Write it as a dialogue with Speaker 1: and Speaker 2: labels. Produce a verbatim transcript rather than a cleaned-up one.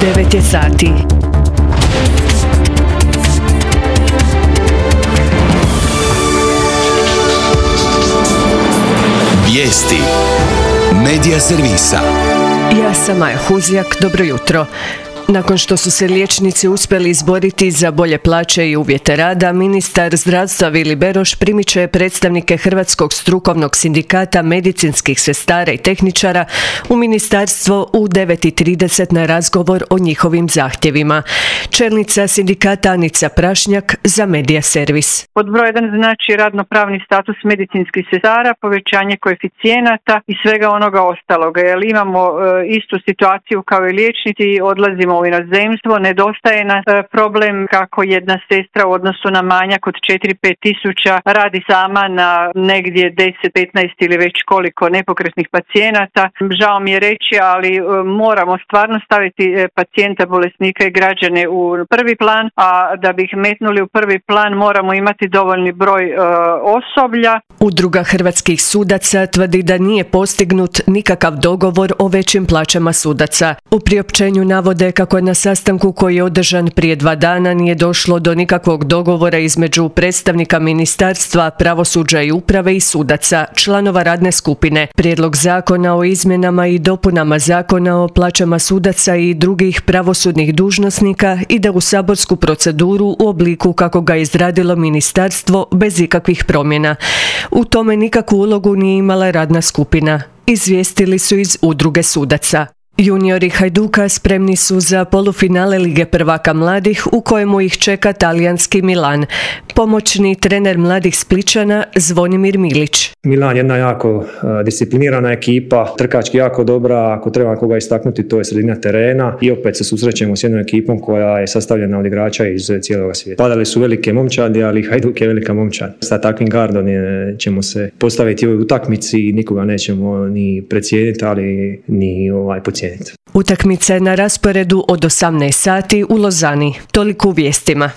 Speaker 1: devet je sati.
Speaker 2: Vijesti Medija servisa.
Speaker 1: Ja sam Maja Huzjak, dobro jutro. Nakon što su se liječnici uspjeli izboriti za bolje plaće i uvjete rada, ministar zdravstva Vili Beroš primiče predstavnike Hrvatskog strukovnog sindikata medicinskih sestara i tehničara u ministarstvo u devet i trideset na razgovor o njihovim zahtjevima. Čelnica sindikata Anica Prašnjak za Medija servis.
Speaker 3: Pod broj jedan znači radnopravni status medicinskih sestara, povećanje koeficijenata i svega onoga ostaloga. Jer imamo e, istu situaciju kao i liječnici, odlazimo u inozemstvo, nedostaje nas problem kako jedna sestra u odnosu na manjak od četiri do pet tisuća radi sama na negdje deset, petnaest ili već koliko nepokretnih pacijenata. Žao mi je reći, ali moramo stvarno staviti pacijenta, bolesnika i građane u prvi plan, a da bi ih metnuli u prvi plan moramo imati dovoljni broj e, osoblja.
Speaker 1: Udruga hrvatskih sudaca tvrdi da nije postignut nikakav dogovor o većim plaćama sudaca. U priopćenju navode kako na sastanku koji je održan prije dva dana nije došlo do nikakvog dogovora između predstavnika Ministarstva pravosuđa i uprave i sudaca, članova radne skupine. Prijedlog zakona o izmjenama i dopunama zakona o plaćama sudaca i drugih pravosudnih dužnosnika ide u saborsku proceduru u obliku kako ga je izradilo ministarstvo bez ikakvih promjena. U tome nikakvu ulogu nije imala radna skupina, izvijestili su iz Udruge sudaca. Juniori Hajduka spremni su za polufinale Lige prvaka mladih u kojemu ih čeka talijanski Milan. Pomoćni trener mladih Splićana Zvonimir Milić.
Speaker 4: Milan je jedna jako uh, disciplinirana ekipa, trkački jako dobra, ako treba koga istaknuti to je sredina terena i opet se susrećemo s jednom ekipom koja je sastavljena od igrača iz cijelog svijeta. Padali su velike momčadi, ali Hajduk je velika momčad. Sa takvim gardom je, ćemo se postaviti u ovoj utakmici i nikoga nećemo ni precijeniti, ali ni ovaj, pocijeniti.
Speaker 1: Utakmica je na rasporedu od osamnaest sati u Lozani. Toliko u vijestima.